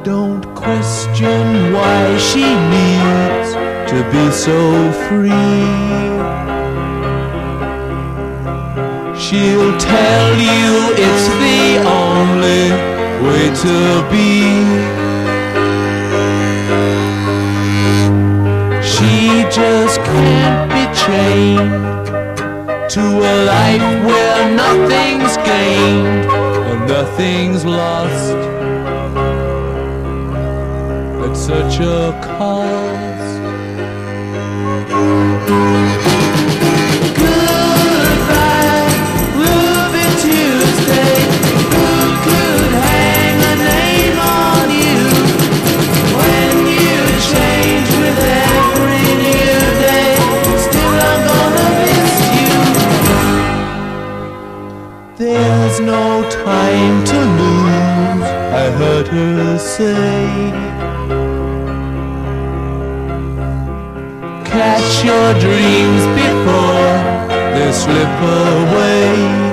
Don't question why she needs to be so free. She'll tell you it's the only way to be. She just can't be chained to a life where nothing's gained and nothing's lost at such a cost. Goodbye, Ruby Tuesday. Who could hang a name on you when you change with every new day? Still I'm gonna miss you. There's no time to lose, I heard her say. Catch your dreams before they slip away.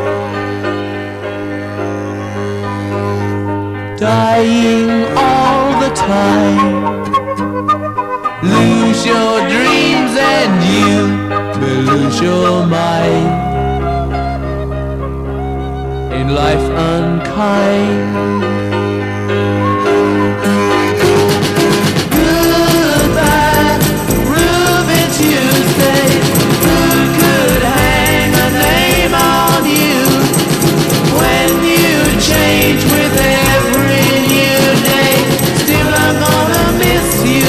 Dying all the time. Lose your dreams and you may lose your mind. In life unkind. Goodbye, Ruby Tuesday. Who could hang a name on you when you change with every new day? Still I'm gonna miss you.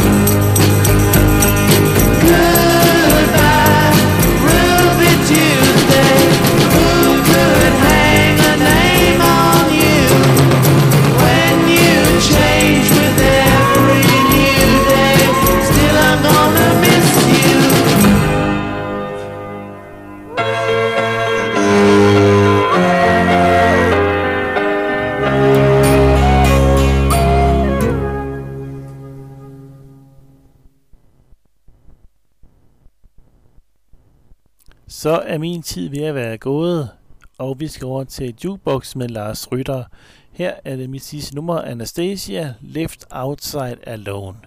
Goodbye, Ruby Tuesday. Who could hang a name on you when you change with every new day? Still I'm gonna miss you. Så er min tid ved at være gået, og vi skal over til Jukebox med Lars Rytter. Her er det mit sidste nummer, Anastasia, Left Outside Alone.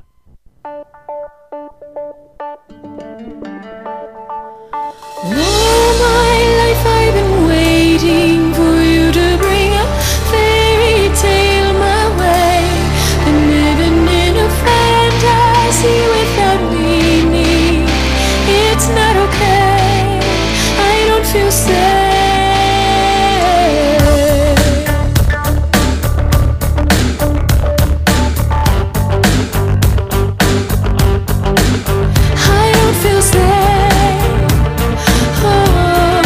All my life I've been waiting for you to bring a fairy tale my way. Been living in a fantasy without meaning. It's not okay, I don't feel safe. I don't feel safe. Oh.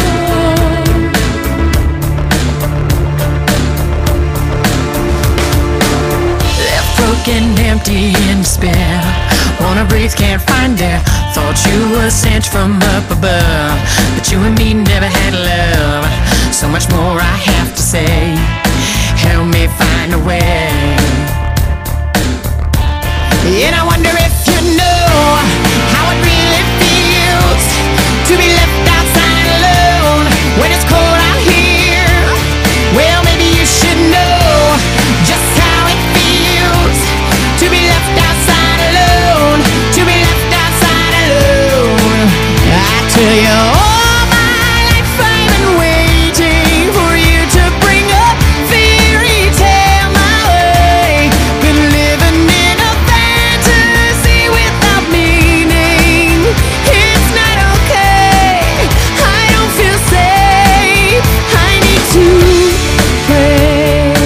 Left broken, empty, in despair. Wanna breathe, can't find air. Thought you were sent from up above, but you and me never had love. So much more I have to say. Help me find a way. And I wonder if you know how it really feels to be left outside alone when it's cold out here. Well, maybe you should know just how it feels to be left outside alone, to be left outside alone. I tell you, all my life I've been waiting for you to bring a fairy tale my way. Been living in a fantasy without meaning. It's not okay, I don't feel safe. I need to pray.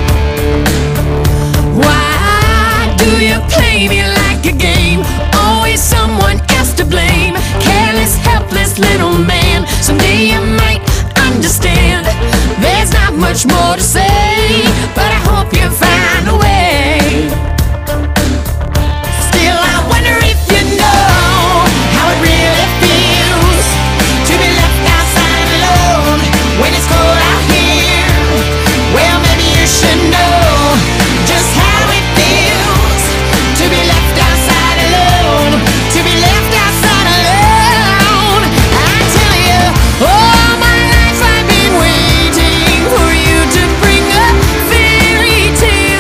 Why do you play me like a game? Always someone else to blame. Careless, helpless little man. Someday you might understand. There's not much more to say, but I hope you find a way. Still I wonder if you know how it really feels to be left outside alone when it's cold out here. Well, maybe you should know just how it feels to be left outside alone, to be left outside alone. I tell you, all my life I've been waiting for you to bring a fairy tale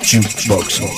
Jukeboxen.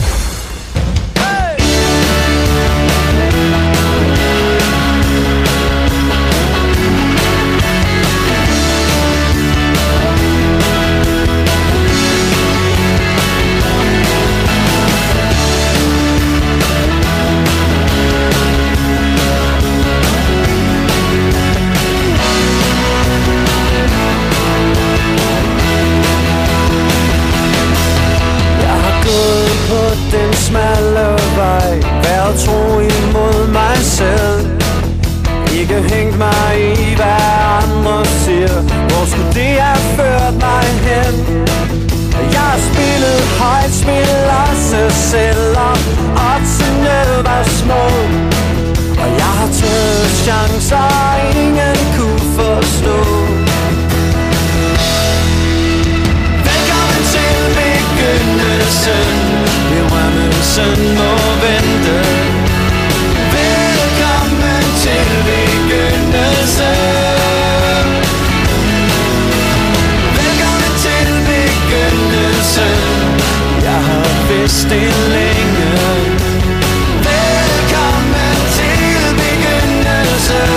Den smalle vej, været tro imod mig selv. Ikke hængt mig i, hvad andre siger. Hvor skulle det have ført mig hen? Jeg har spillet højt spil også, selvom oddsene var små. Og jeg har taget chancer, ingen kunne forstå. Velkommen til begyndelsen. Berømmelsen må vente. Velkommen til begyndelsen. Velkommen til begyndelsen. Jeg har vidst det længe. Velkommen til begyndelsen.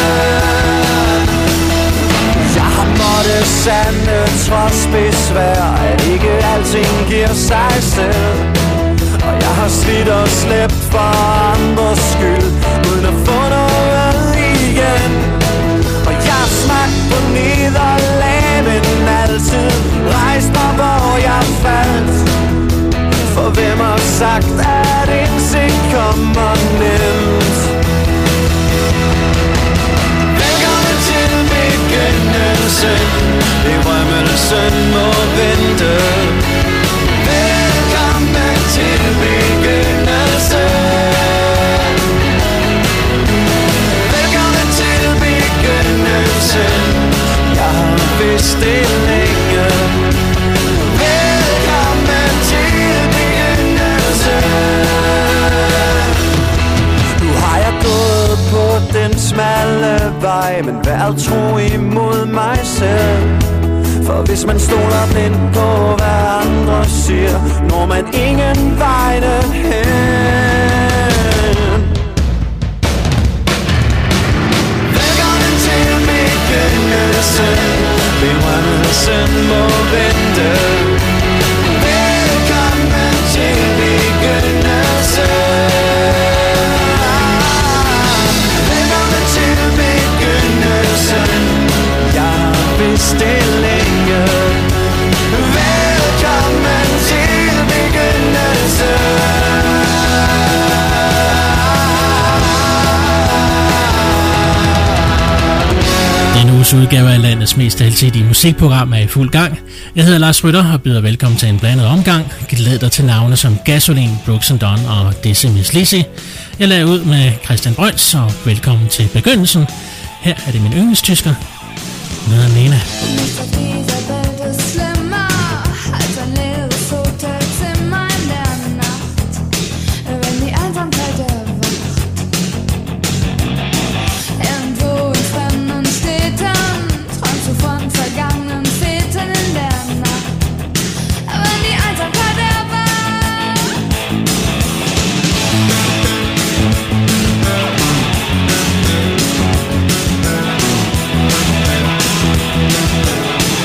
Jeg har måttet sande trods besvær, at ikke alting giver sig selv. Og jeg har slidt og slæbt for andres skyld, uden at få noget igen. Og jeg har smagt på nederlag, men altid rejst mig, hvor jeg faldt. For hvem har sagt, at indsigt kommer nemt? Velkommen til begyndelsen. Berømmelsen må vente. Velkommen til begyndelsen. Velkommen til begyndelsen. Jeg har vidst det længe. Velkommen til begyndelsen. Nu har jeg gået på den smalle vej, men været tro imod mig selv. For hvis man stoler blindt på, hvad andre siger, når man ingen vegne hen. Velkommen til begyndelsen. Berømmelsen må vente. Velkommen til begyndelsen. Velkommen til begyndelsen. Jeg har vidst det længe. Velkommen til begyndelsen. Denne uges udgave af landets mest alsidige musikprogram er i fuld gang. Jeg hedder Lars Rytter og byder velkommen til en blandet omgang. Glæd dig til navne som Gasoline, Brooks & Dunn og Dizzy Miss Lizzy. Jeg lader ud med Christian Brøns, og velkommen til begyndelsen. Her er det min yndlingstysker, Nina Nena. We'll be right back.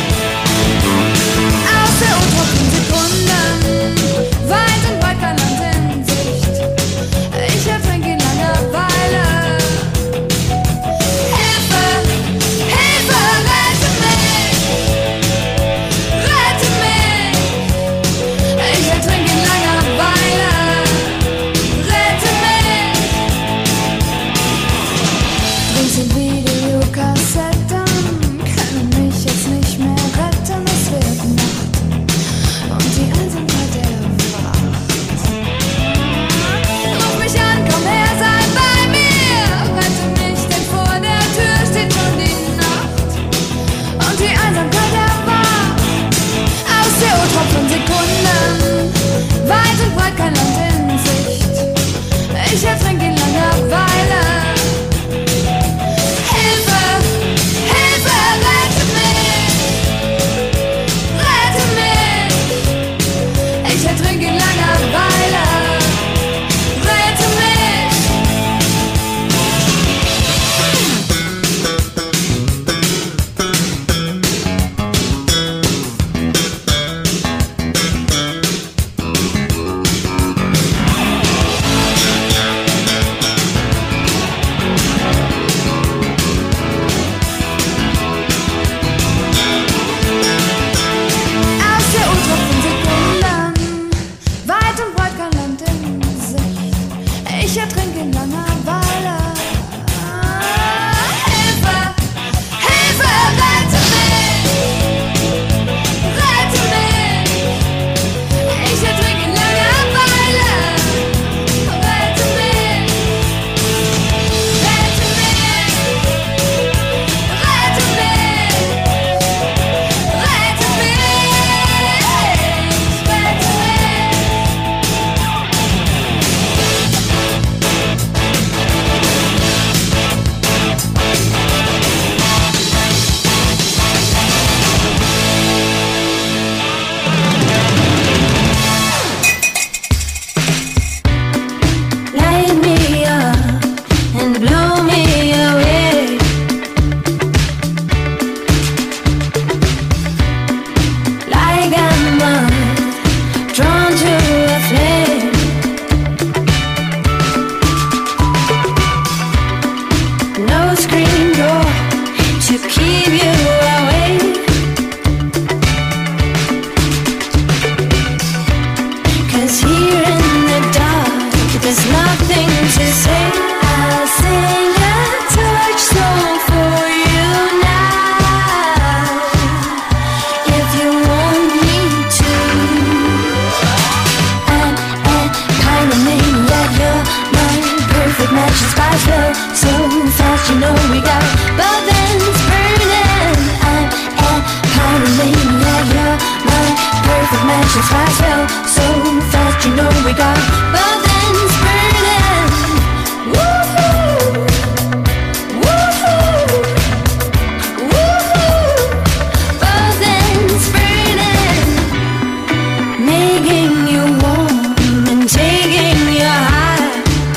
matches fast fell so fast, you know we got both ends burning. Woohoo, woohoo, woohoo, both ends burning, making you warm and taking you high.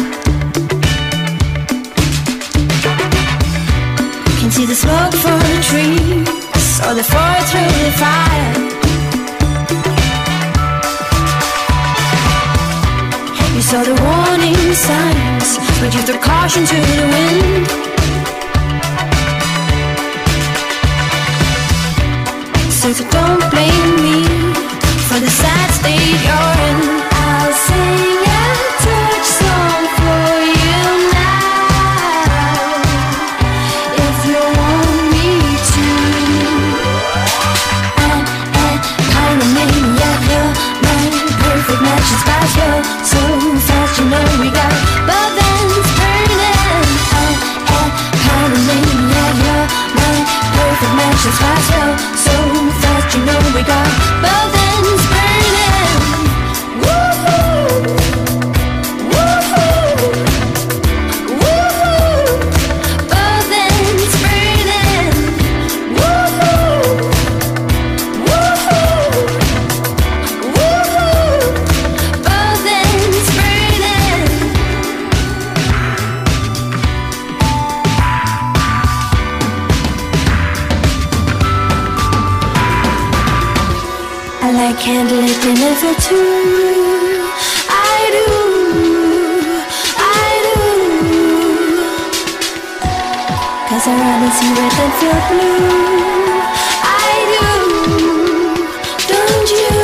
Can see the smoke from the trees, or the forest through the fire. You saw the warning signs, but you threw caution to the wind. So don't blame me for the sad state you're in. I'll sing a touch song for you now, if you want me to. I'm a pyromaniac, you're my perfect match. It's fast, you're so fast, you know we got both ends burning. I'm a pyromaniac, you're my perfect match. It's fast, you're so fast, you know we got both ends burning. Woohoo, woohoo, woohoo, both ends burning. Woohoo, woohoo, woohoo, both ends burning. I like candlelit dinner for two. I do, I do. 'Cause I'd rather see red than feel blue. I do, don't you?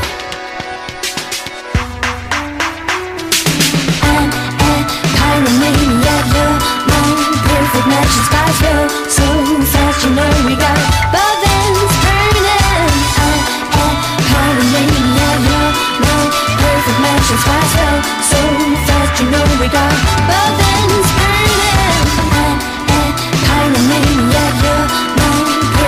I'm a pyromaniac, you're my perfect match. It's fast, feel so fast, you know we got both ends burning. I'm a pyromaniac, you're my perfect match. It's fast, feel so fast, you know we got both ends burning. I'm a pyromaniac, you're my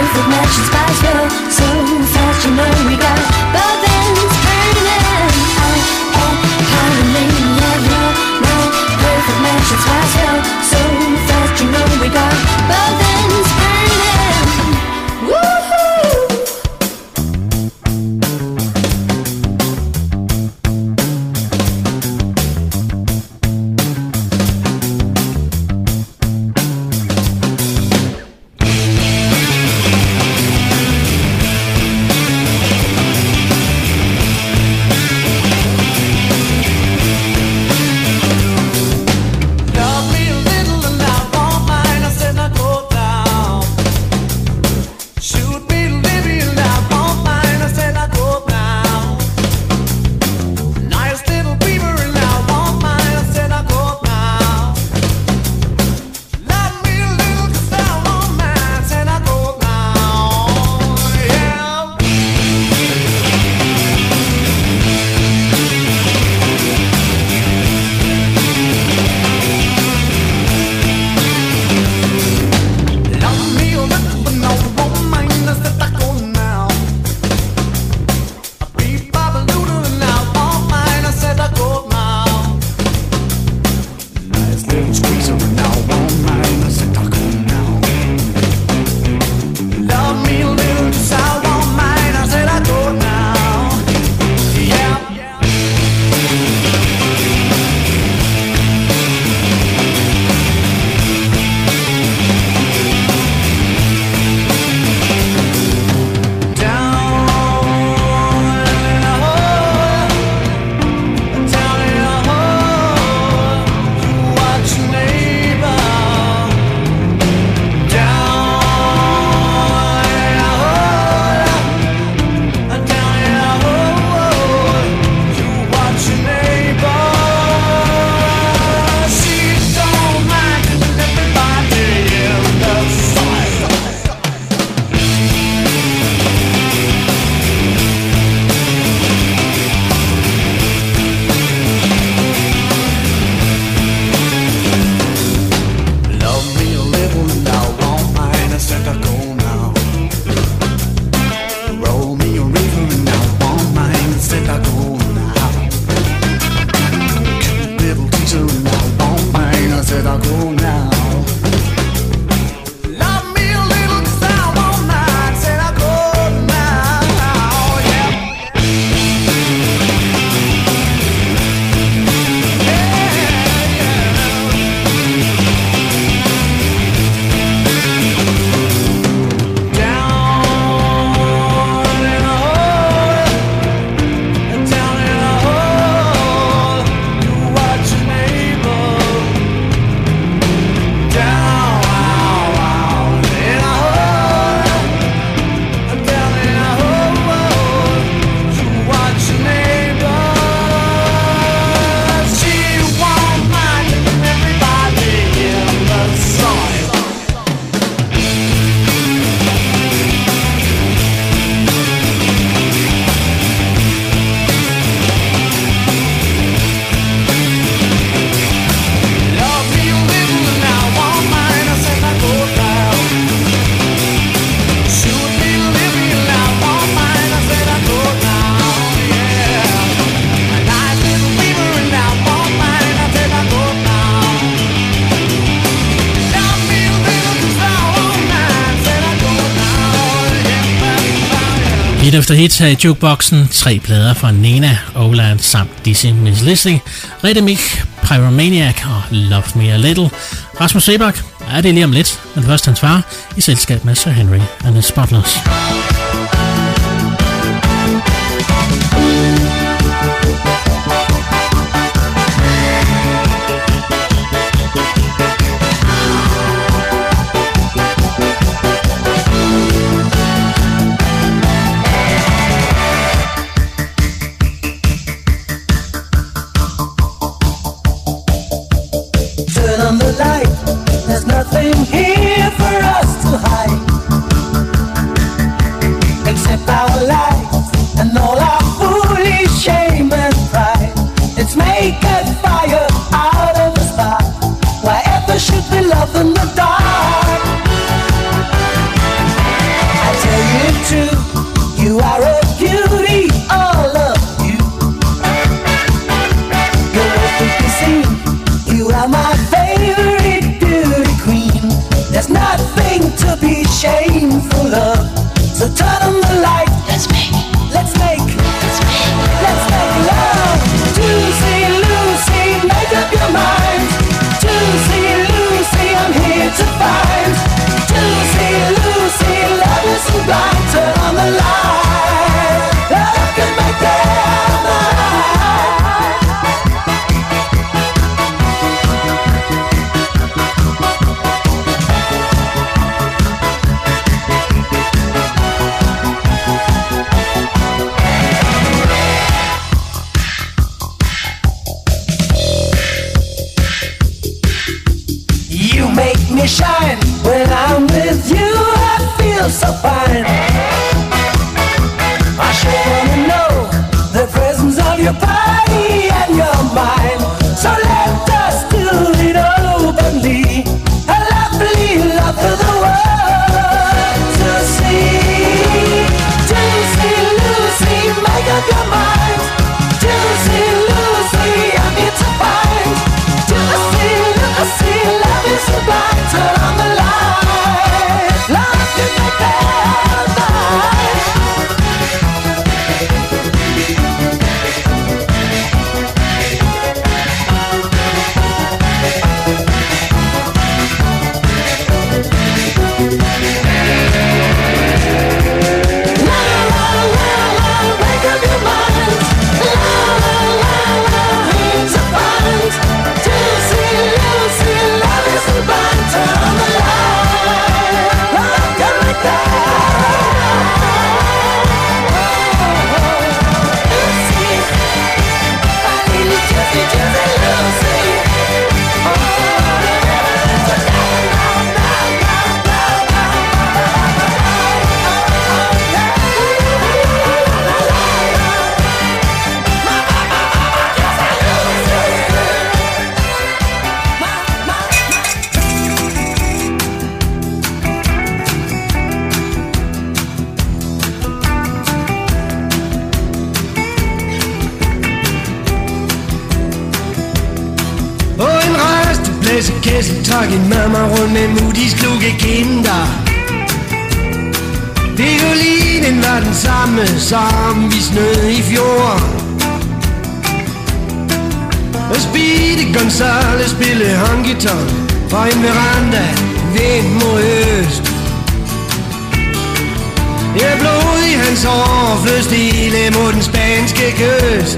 Hit efter hit her i jukeboxen. 3 plader fra Nena, Oland samt Dizzy Miss Lizzy, Rhythmic, Pyromaniac og Love Me A Little. Rasmus Sebak er det lige om lidt, men først hans far i selskab med Sir Henry and the Spotless. Tagen mamma rundt med Moody's kluge kinder. Violinen var den samme som vi snød i fjor. Og Speedy Gonzales spillede honky-tonk fra en veranda vind mod øst. Jeg blod i hans hår flød stille mod den spanske kyst.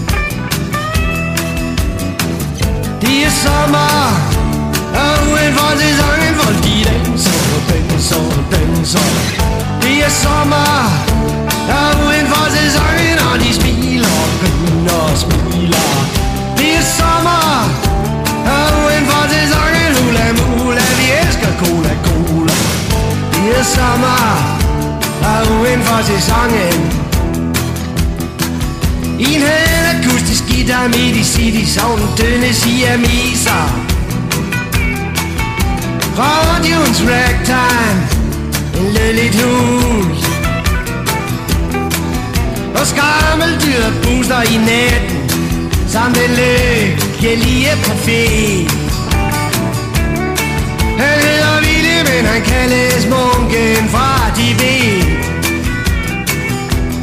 Det er sommer og udenfor sæsonen, hvor de danser og danser og danser. Det er sommer og udenfor sæsonen, og de smiler og griner og smiler. Det er sommer og udenfor sæsonen, hula mula, vi elsker cola cola. Det er sommer og udenfor sæsonen. En havde akustisk guitar midt i city, sovnen dønne siameser. Radioens ragtime, en lødligt hul. Og skrammeldyr booster i natten, samt en lykkelige profet. Han hedder Ville, men han kaldes munken fra Tibet.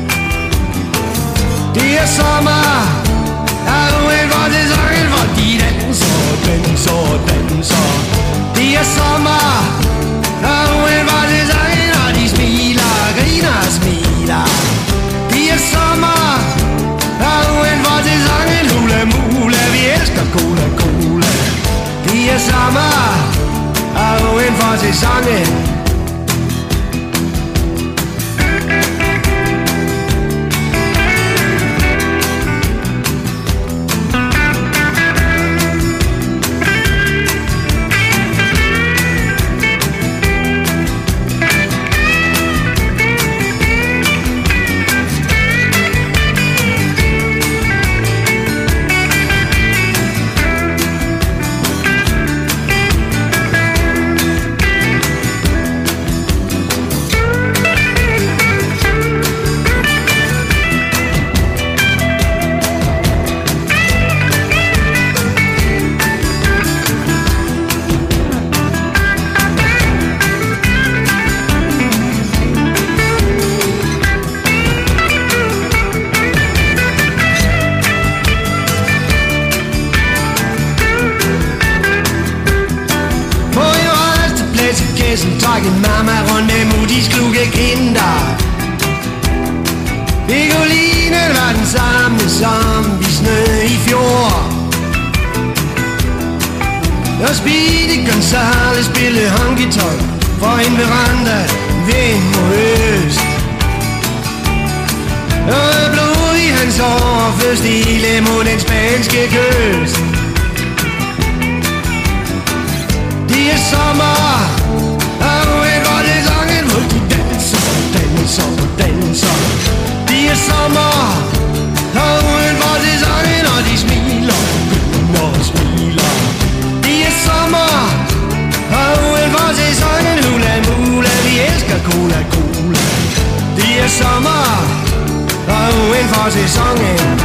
Det er sommer, er uden for sæsonen, hvor de danser, danser, danser. Det er sommer, er uden for sæsonen, og de smiler, griner og smiler. Det er sommer, er uden for sæsonen, hula mula, vi elsker cola, cola. Det er sommer, er uden for sæsonen. Trækken mamma rundt med Moody's kluge kinder. Vigolinen var den samme som vi snød i fjor. Og Speedy Gonzales spillede honky-tonk for en veranda vind mod øst. Og blod i hans år først ile mod den spanske kyst. Det er sommer, danser, danser. Det er sommer, og uden for sæsonen, og de smiler, griner og smiler. Det er sommer, og uden for sæsonen, hula mula, vi elsker cola, cola. Det er sommer, og uden for sæsonen.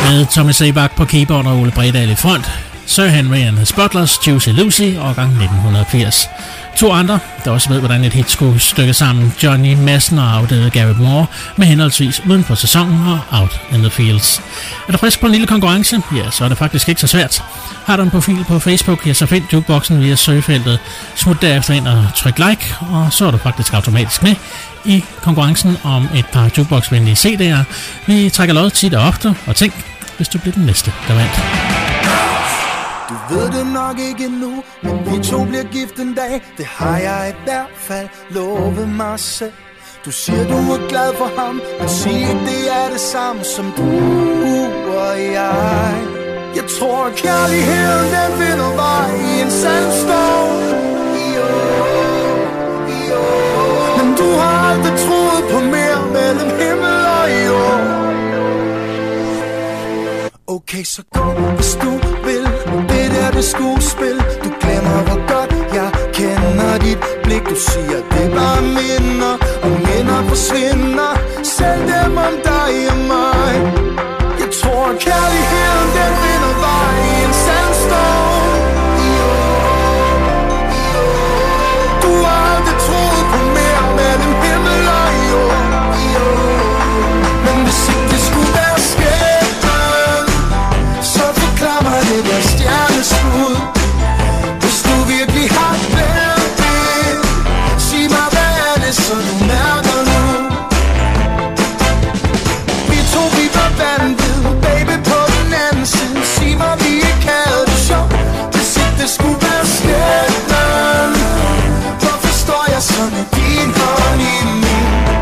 Med Tommy Sebak på keyboard og Ole Bredal i front. Sir Henry and His Butlers, Juicy Lucy, årgang 1980. 2 andre, der også ved, hvordan et hit skulle stykke sammen, Johnny Madsen og afdøde Gary Moore, med henholdsvis Uden på sæsonen og Out in the Fields. Er du frisk på en lille konkurrence? Ja, så er det faktisk ikke så svært. Har du en profil på Facebook, ja, så find jukeboxen via søgefeltet. Smut derefter ind og tryk like, og så er du faktisk automatisk med i konkurrencen om et par jukebox-venlige CD'er. Vi trækker lod tit og ofte, og tænk, hvis du bliver den næste, der vandt. Du ved det nok ikke endnu, men vi to bliver gift en dag. Det har jeg i hvert fald lovet mig selv. Du siger du er glad for ham, men sig ikke det er det samme som du og jeg. Jeg tror at kærligheden den finder vej i en sandstorm. Men du har aldrig troet på mere mellem himmel og jord. Okay, så gå hvis du vil. Det der det skuespil. Du glemmer hvor godt jeg kender dit blik. Du siger det er bare minder, og minder forsvinder. Selv dem om dig og mig. Jeg tror at kærligheden den finder vej i en sandstorm. Du har aldrig troet på mere mellem himmel og jord. Men hvis ikke det skulle være skæbnen, så forklar mig det der stjerneskud. Hvis du virkelig har glemt det, sig mig hvad er det så du mærker nu. Vi to vi var vanvid, baby på den anden side. Sig mig vi ikke havde det sjovt, hvis ikke det skulle være skæbnen. Hvorfor står jeg så med din hånd i min?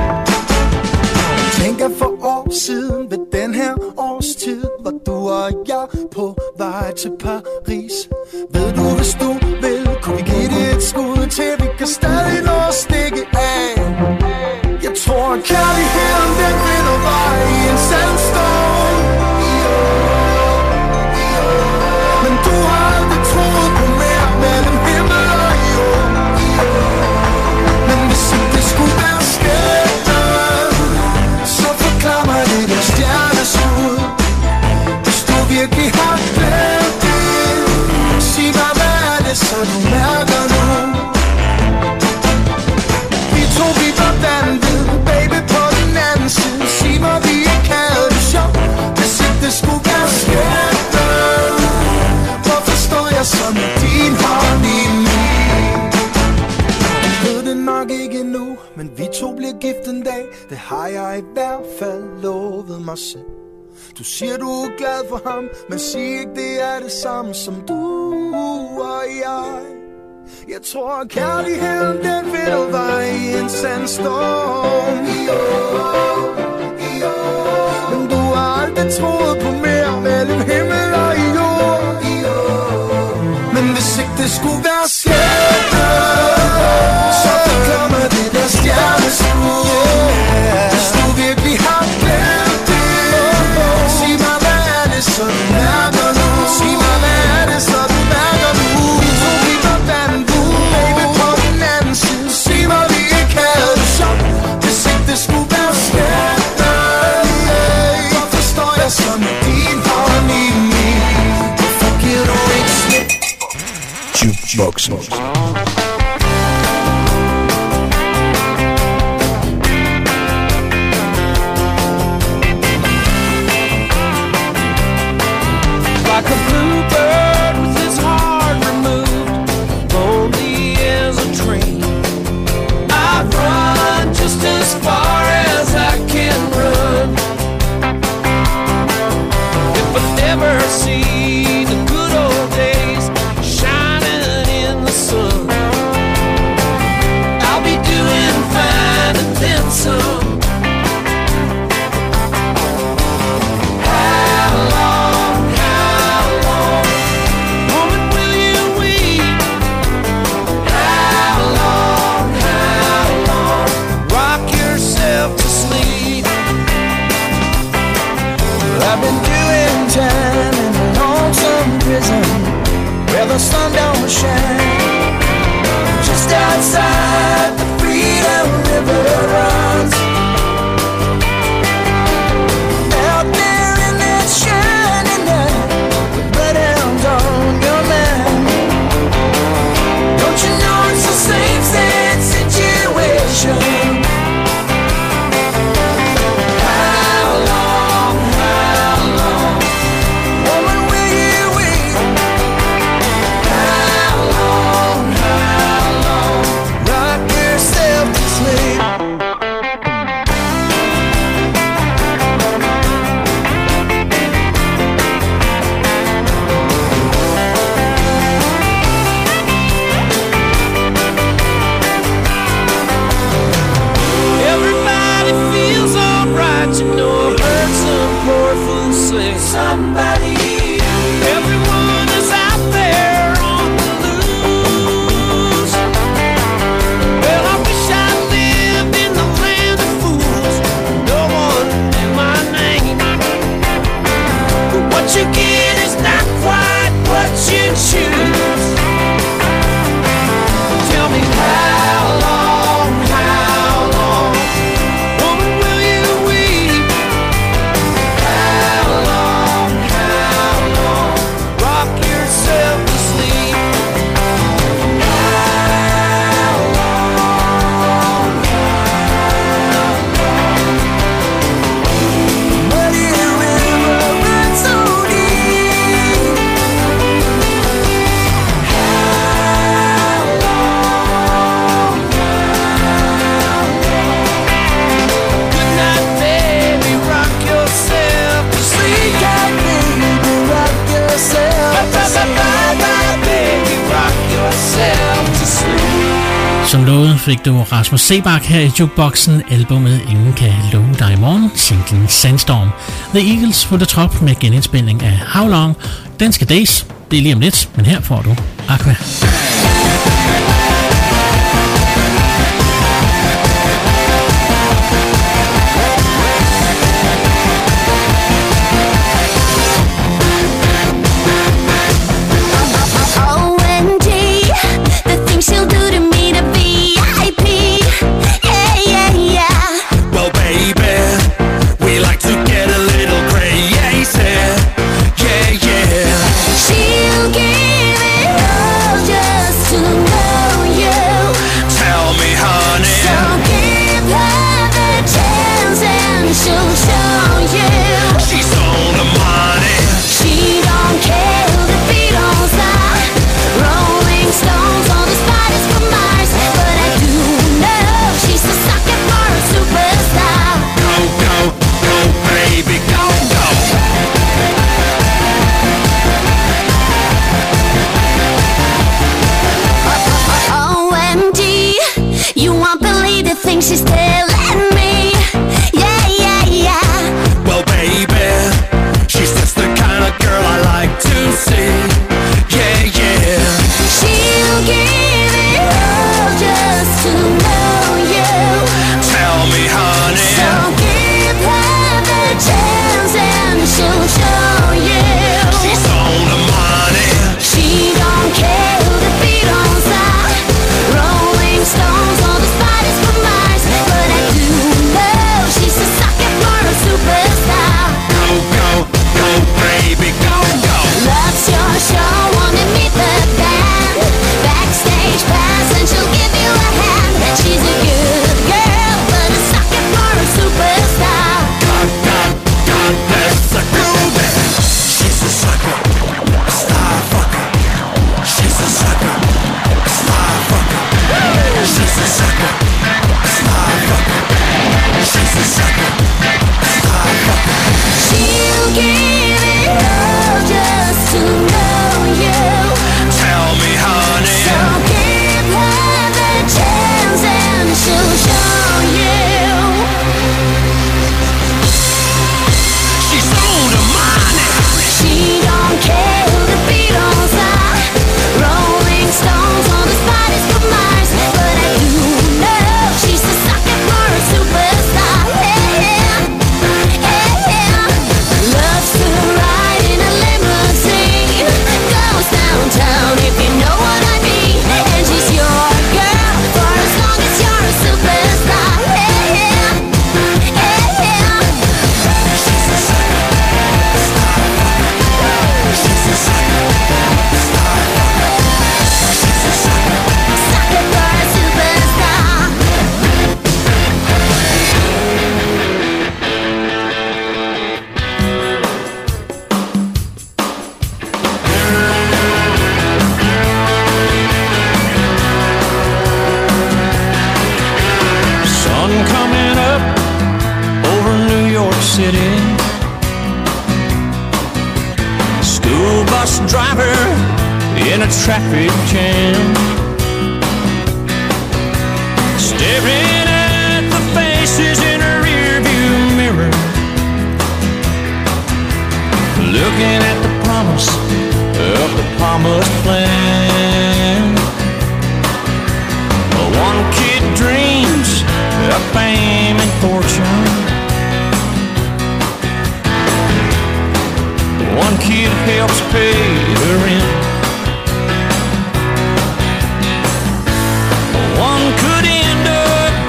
Tænker for år siden ved den her årstid var du og jeg på vej til Paris. Ved du hvis du vil, kunne vi give det et skud til vi kan stadig nå at stikke af. Jeg tror at kærligheden den finder vej i en sandstorm. Men du har aldrig troet på mere mellem himmel og jord. Men hvis ikke det skulle være skæbnen, så forklar mig det der stjerneskud. Hvis du virkelig har glemt det, sig mig hvad er det så du mærker nu. Vi to vi var vanvid, baby på den anden side. Sig mig vi ikke havde det sjovt, hvis ikke det skulle være skæbnen. Hvorfor står jeg så med din hånd i min? Jeg ved det nok ikke endnu, men vi to bliver gift en dag. Det har jeg i hvert fald lovet mig selv. Du siger du er glad for ham, men sig ikke det er det samme som du og jeg. Jeg tror at kærligheden den finder vej i en sandstorm. Men du har aldrig troet på mere mellem himmel og jord. Men hvis ikke det skulle være skæbnen, så forklar mig det der stjerneskud. Hvis du virkelig har glemt det, sig mig hvad er det så du mærker nu. Sig mig hvad er det så du mærker nu. Vi to vi var vanvid, baby på den anden side. Sig mig vi ikke havde det sjovt, hvis ikke det skulle være skæbnen. Hvorfor står jeg så med din hånd i min? Hvorfor giver du ikke slip? Jukeboxen. Like a bluebird with his heart removed, lonely as a train. I'd run just as far as I can run. If I never see the good old days shining in the sun, I'll be doing fine and then some. I've been doing time in a lonesome prison where the sun don't shine. Just outside the Freedom River runs. Out there in that shine. Som lovet fik du Rasmus Seebach her i jukeboxen, albumet Ingen kan love dig i morgen, singlen Sandstorm. The Eagles fulgte trop med genindspilning af How Long, Danske Days, det er lige om lidt, men her får du Aqua. She'll give it all just to driver in a traffic jam, staring at the faces in a rearview mirror, looking at the promise of the promised plan. One kid dreams of fame and fortune, one kid helps pay the rent, one could end up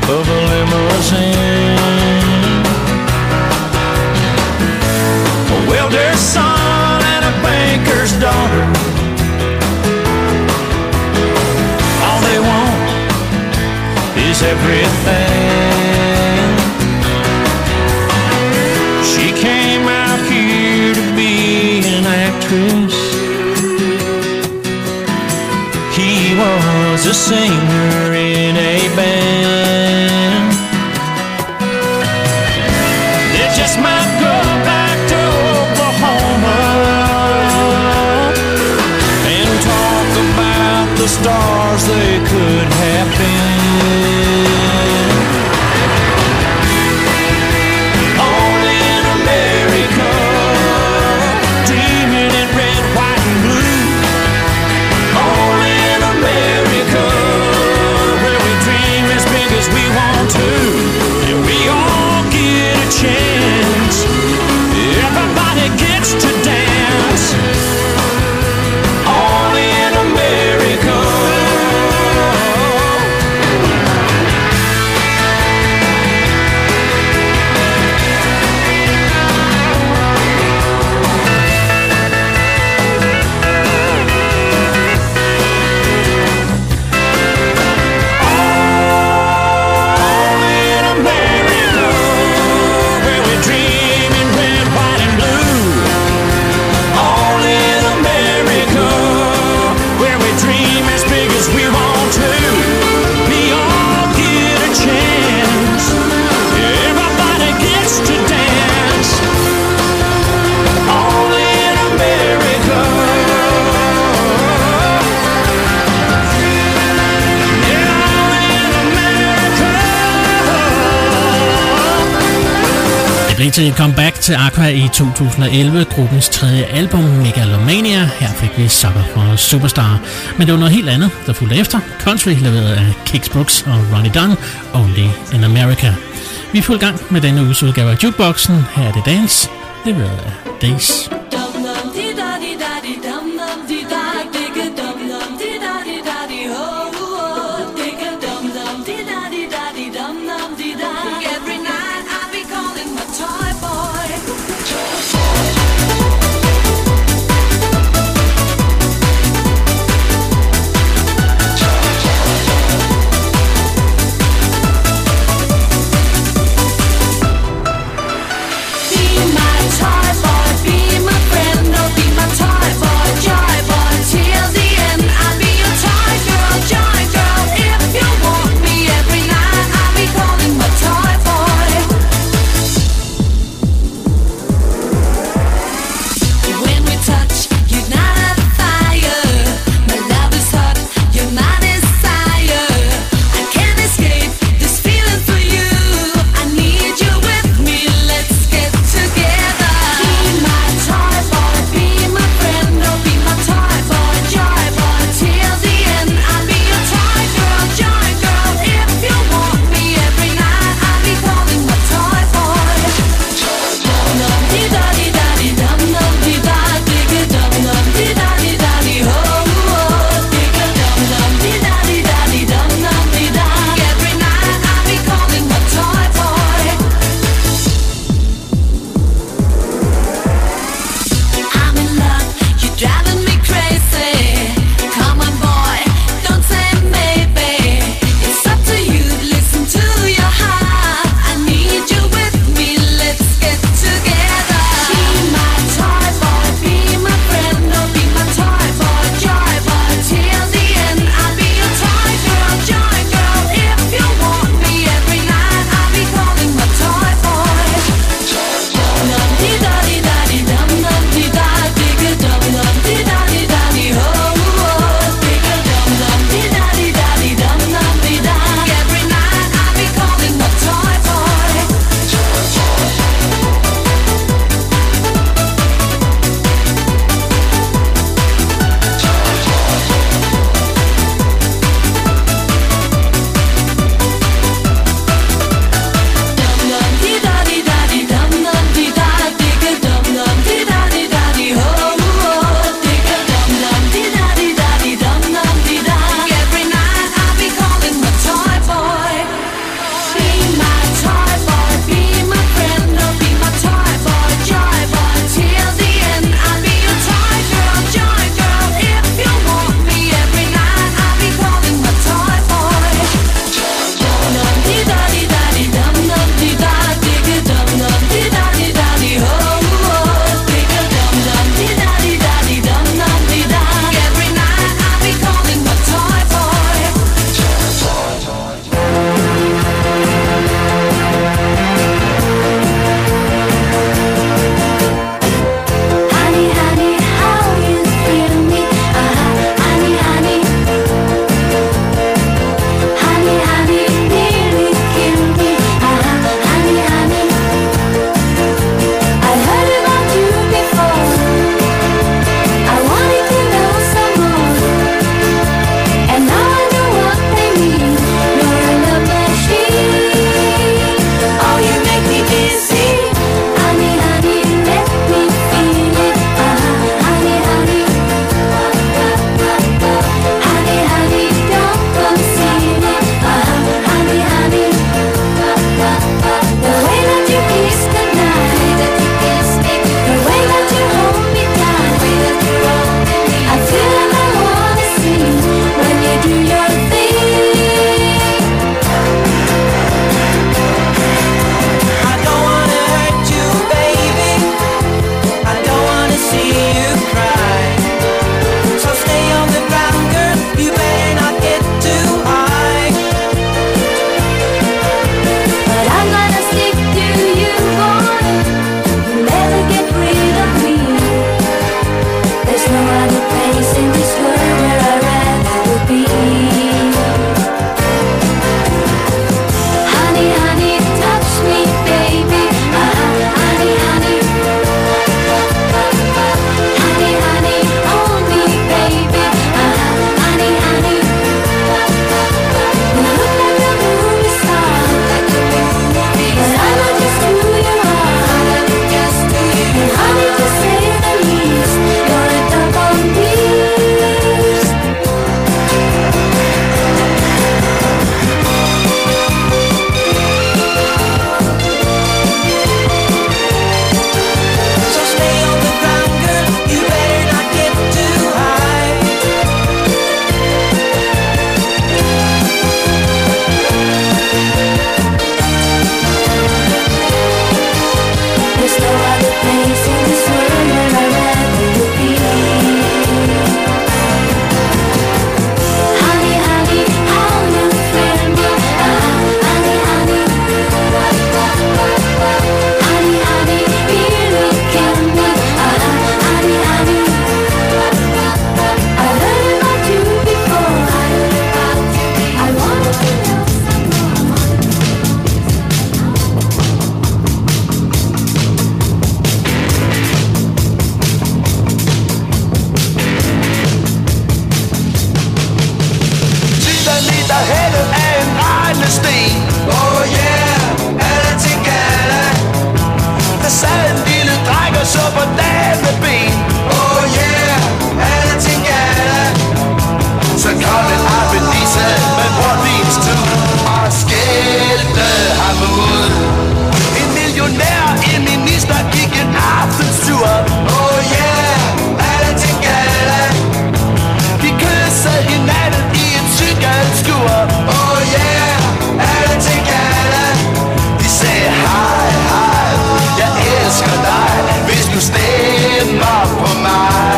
of a limousine. A welder's son and a banker's daughter, all they want is everything. She came out here to be an actress. He was a singer in a band. They just might go back to Oklahoma and talk about the stars they could have been. Only in America, dreaming in red, white, and blue. Only in America, where we dream as big as we want to, and we all get a chance. Everybody gets to dance. Only in America. Det blev til et comeback til Aqua i 2011, gruppens tredje album Megalomania. Her fik vi Sucker for Superstar. Men det var noget helt andet, der fulgte efter. Country leveret af Kix Brooks og Ronnie Dunn, Only in America. Vi er fuld gang med denne uges udgave af Jukeboxen. Her er det Dance, leveret af Days. Every night I be calling my toy boy. Be my toy boy, be my midterhælde af en regnesten. Oh yeah, alle til gala. Der sad en lille dreng og så på dameben. Oh yeah, alle til gala. Så kom en arbejdisse med portvinstud og skældte ham ud. En millionær, en minister gik en aftenstur. Oh yeah, alle til gala. De kyssede hinanden i en cykelskur. Oh yeah, alle til gala. De sagde hej, hej, jeg elsker dig, hvis du stemmer på mig.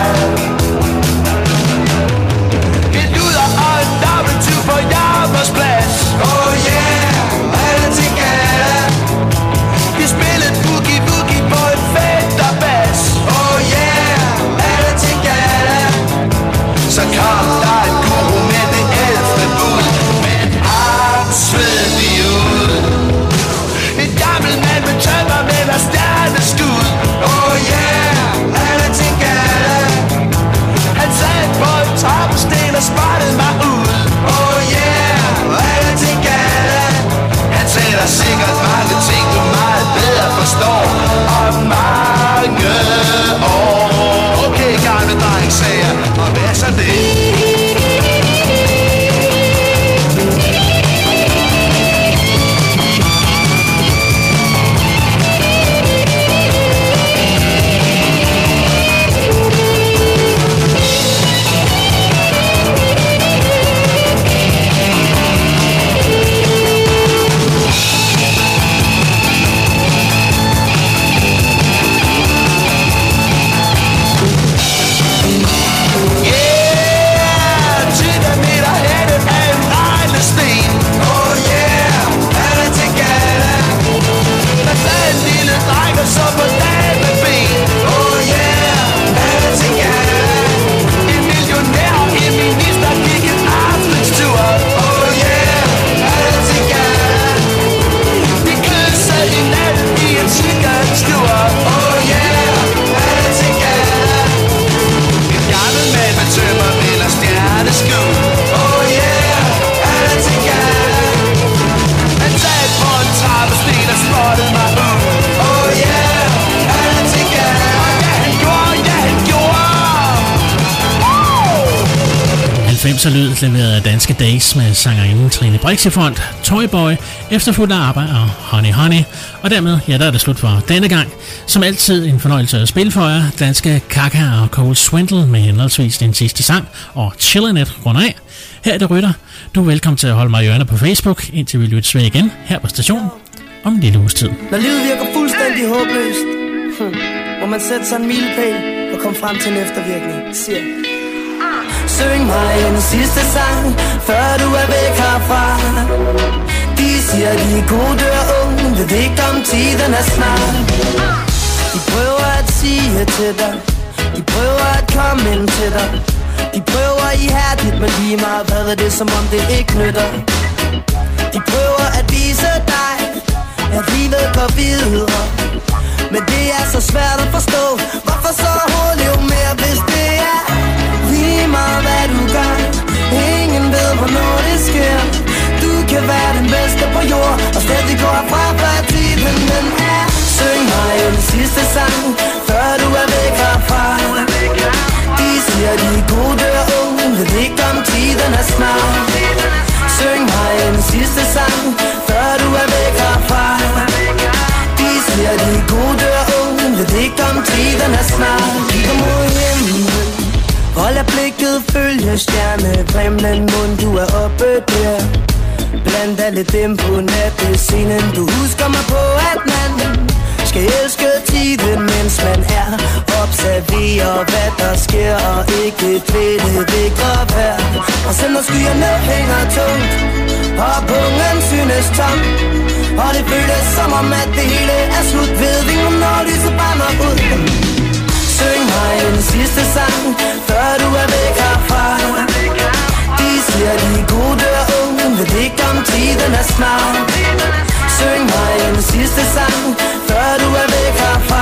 Et luder og en dobbelttur på Jarmersplads. Oh yeah, alle til gala. De spillede boogie-woogie på en fætterbas. Oh yeah, alle til gala. Så kom der en guru med det 11. bud, med et arm svedig ud. En gammel mand med tømmermænd og stjerneskud. Oh yeah, alle til gala. Han sad på en trappesten og sprættede mig ud. Oh yeah, alle til gala. Han sagde der sikkert mange ting du meget bedre forstår om mange år. Okay, gamle dreng, sagde jeg, og hvad så det? Så på dameben. Oh yeah, alle til gala. En millionær og en minister gik en aftenstur. Oh yeah, alle til gala. De kyssede hinanden i en cykelstur. Oh yeah, alle til gala. En gammel mand med tømmermænd og stjerneskud. Oh yeah, alle til gala. Han sad på en trappesten og spottede mig ud. 90'er lyd leveret af Danske Days med sangerinden Trine Brixefont, Toyboy, efterfulgt af ABBA og Honey Honey. Og dermed, ja, der er det slut for denne gang. Som altid en fornøjelse at spille for jer. Danske Kaka og Cole Swindle med henholdsvis den sidste sang og Chillenet rundt af. Her er det Rytter. Du er velkommen til at holde mig i ørerne på Facebook, indtil vi lyttes ved igen her på stationen om en lille uges tid. Når livet virker fuldstændig håbløst, må man sætte sig en milepæl og komme frem til en eftervirkning, siger syng mig en sidste sang, før du er væk herfra. De siger, de gode dør unge, ved ikke om tiden er snart. De prøver at sige til dig, de prøver at komme ind til dig. De prøver ihærdigt, men lige meget hvad er det, som om det ikke nytter. De prøver at vise dig, at livet går videre. Men det er så svært at forstå, hvorfor så leve mere, hvis det er lige meget hvad du gør. Ingen ved hvornår det sker. Du kan være den bedste på jord og stadig gå herfra, før tiden den er. Syng mig en sidste sang, før du er væk herfra. De siger de gode dør unge, ved ikke om tiden er snart. Syng mig en sidste sang, før du er væk herfra. De siger de gode dør unge, ved ikke om tiden er snart. Kigger mod himlen, hold af blikket, følge stjernehimlen, mund du er oppe der. Blandt alle dem på nattescenen, du husker mig på, at man skal elske tiden, mens man er. Observere hvad der sker, og ikke dvæle ved gråvejr. Og selv når skyerne hænger tungt, og pungen synes tom, og det føles som om at det hele er slut, ved vi når lyset brænder ud. Syng mig en sidste sang, før du er væk herfra. De siger de gode dør unge, ved ikke om tiden er snart. Syng mig en sidste sang, før du er væk herfra.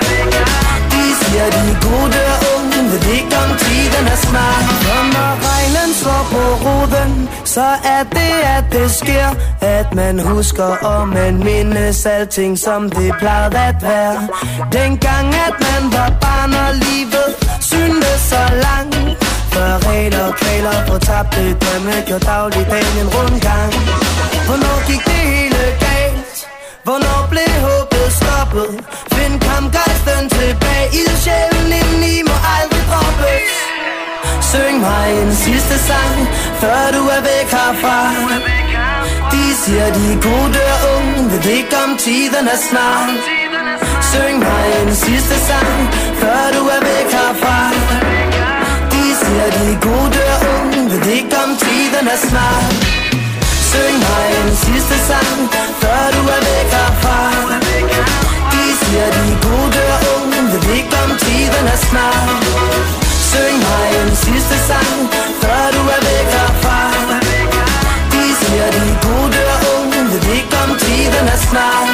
De siger de gode dør unge, ved ikke om tiden er snart. Når regnen slår på rod moden, så er det, at det sker. At man husker og man mindes alting, som det plejede at være. Dengang, at man var barn og livet syntes så langt. Før regler og kvaler på tabte drømme gjorde dagligdagen en rundgang. Hvornår gik det hele galt? Hvornår blev håbet stoppet? Find kampgejsten tilbage. Ildsjælen indeni må aldrig droppes. Syng mig en sidste sang, før du er væk herfra. De siger, de gode dør unge, ved ikke om tiden er snart. Syng mig en sidste sang, før du er væk herfra. De siger, de gode dør unge, ved ikke om tiden er snart. Syng mig en sidste sang, før du er væk herfra. De siger, de gode dør unge, ved ikke om tiden er snart. Syng mig en sidste sang, før du er væk herfra. De siger, de gode dør unge, ved ikke om tiden er snart.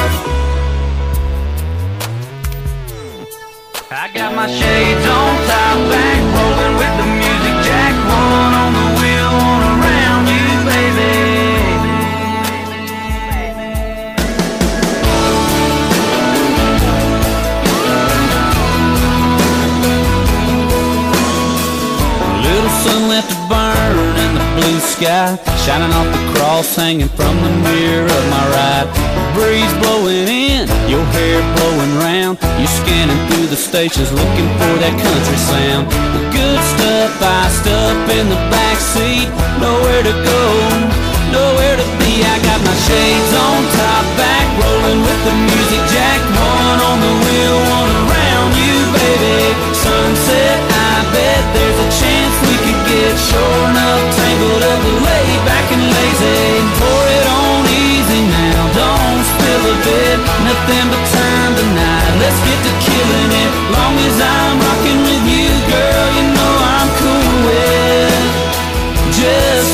I got my shades on, top back, rolling with the music jack, one on the wheel, one around you, baby. Sun left to burn in the blue sky, shining off the cross hanging from the mirror of my ride. Breeze blowing in, your hair blowing round. You scanning through the stations looking for that country sound. The good stuff iced up in the backseat,